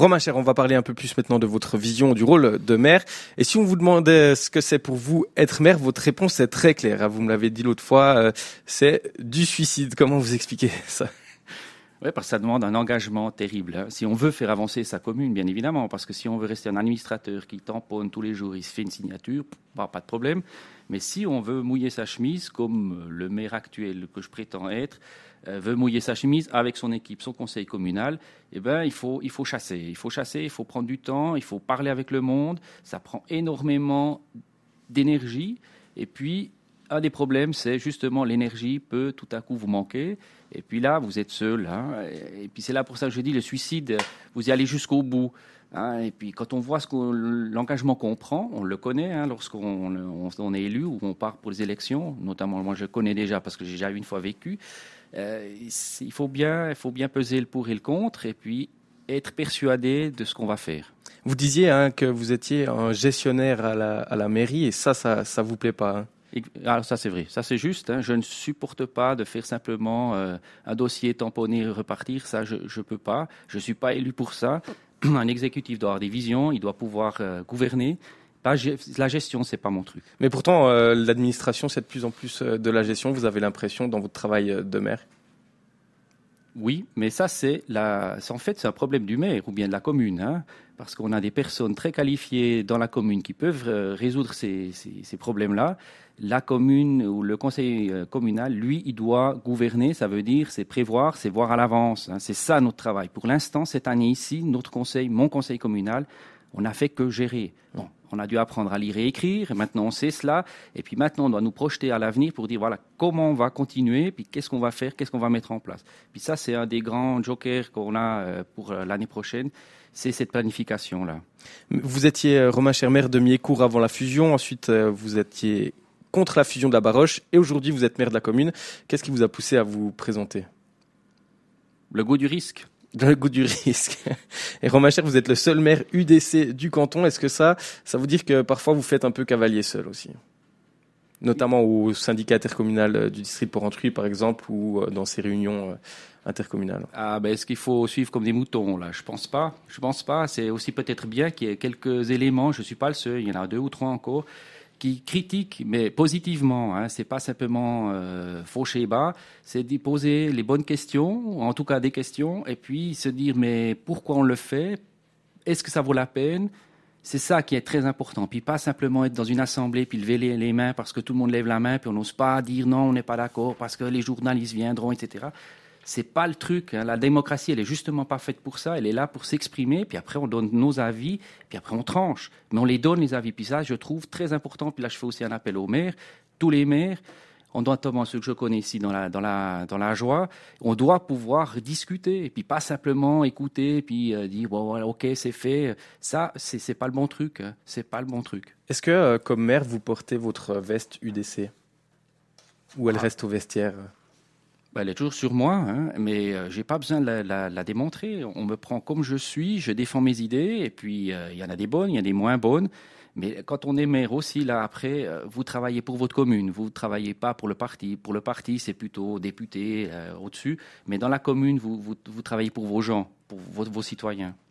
Romain Cher, on va parler un peu plus maintenant de votre vision du rôle de maire. Et si on vous demandait ce que c'est pour vous être maire, votre réponse est très claire. Vous me l'avez dit l'autre fois, c'est du suicide. Comment vous expliquez ça ? Oui, parce que ça demande un engagement terrible. Si on veut faire avancer sa commune, bien évidemment, parce que si on veut rester un administrateur qui tamponne tous les jours, il se fait une signature, pas de problème. Mais si on veut mouiller sa chemise, comme le maire actuel que je prétends être, veut mouiller sa chemise avec son équipe, son conseil communal, eh ben, il faut chasser. Il faut chasser, il faut prendre du temps, il faut parler avec le monde. Ça prend énormément d'énergie. Et puis, un des problèmes, c'est justement l'énergie peut tout à coup vous manquer. Et puis là, vous êtes seul. Et puis c'est là pour ça que je dis, le suicide, vous y allez jusqu'au bout. Et puis quand on voit l'engagement qu'on prend, on le connaît lorsqu'on est élu ou on part pour les élections. Notamment, moi je connais déjà parce que j'ai déjà une fois vécu. Il faut bien peser le pour et le contre et puis être persuadé de ce qu'on va faire. Vous disiez que vous étiez un gestionnaire à la mairie et ça vous plaît pas. Alors ça c'est vrai, ça c'est juste. Je ne supporte pas de faire simplement un dossier tamponner et repartir. Ça je peux pas. Je suis pas élu pour ça. Un exécutif doit avoir des visions, il doit pouvoir gouverner. La gestion, c'est pas mon truc. Mais pourtant, l'administration, c'est de plus en plus de la gestion. Vous avez l'impression dans votre travail de maire? Oui, mais ça en fait c'est un problème du maire ou bien de la commune, parce qu'on a des personnes très qualifiées dans la commune qui peuvent résoudre ces problèmes-là. La commune ou le conseil communal, lui, il doit gouverner. Ça veut dire, c'est prévoir, c'est voir à l'avance. C'est ça notre travail. Pour l'instant, cette année ici, mon conseil communal, on n'a fait que gérer. Bon, on a dû apprendre à lire et écrire. Maintenant, on sait cela. Et puis maintenant, on doit nous projeter à l'avenir pour dire, voilà, comment on va continuer, puis qu'est-ce qu'on va faire, qu'est-ce qu'on va mettre en place. Puis ça, c'est un des grands jokers qu'on a pour l'année prochaine. C'est cette planification-là. Vous étiez Romain Cher, maire de Miécourt avant la fusion. Ensuite, vous étiez contre la fusion de la Baroche. Et aujourd'hui, vous êtes maire de la commune. Qu'est-ce qui vous a poussé à vous présenter? Le goût du risque. Le goût du risque. Et Romain Cher, vous êtes le seul maire UDC du canton. Est-ce que ça vous dit que parfois vous faites un peu cavalier seul aussi? Notamment au syndicat intercommunal du district de Porrentruy, par exemple, ou dans ces réunions intercommunales. Est-ce qu'il faut suivre comme des moutons, là? Je pense pas. C'est aussi peut-être bien qu'il y ait quelques éléments, je suis pas le seul, il y en a 2 ou 3 encore, qui critiquent, mais positivement. C'est pas simplement faucher bas, c'est d'y poser les bonnes questions, ou en tout cas des questions, et puis se dire, mais pourquoi on le fait? Est-ce que ça vaut la peine? C'est ça qui est très important. Puis pas simplement être dans une assemblée puis lever les mains parce que tout le monde lève la main puis on n'ose pas dire non, on n'est pas d'accord parce que les journalistes viendront, etc. C'est pas le truc. La démocratie, elle est justement pas faite pour ça. Elle est là pour s'exprimer. Puis après, on donne nos avis. Puis après, on tranche. Mais on les donne les avis. Puis ça, je trouve très important. Puis là, je fais aussi un appel aux maires, tous les maires. Notamment ceux que je connais ici dans la joie, on doit pouvoir discuter et puis pas simplement écouter et puis dire bon voilà, ok c'est fait. Ça c'est pas le bon truc. C'est pas le bon truc. Est-ce que comme maire vous portez votre veste UDC ou elle reste au vestiaire? Elle est toujours sur moi, mais j'ai pas besoin de la démontrer. On me prend comme je suis, je défends mes idées et puis il y en a des bonnes, il y en a des moins bonnes. Mais quand on est maire aussi, là, après, vous travaillez pour votre commune, vous ne travaillez pas pour le parti. Pour le parti, c'est plutôt député au-dessus. Mais dans la commune, vous travaillez pour vos gens, pour vos citoyens.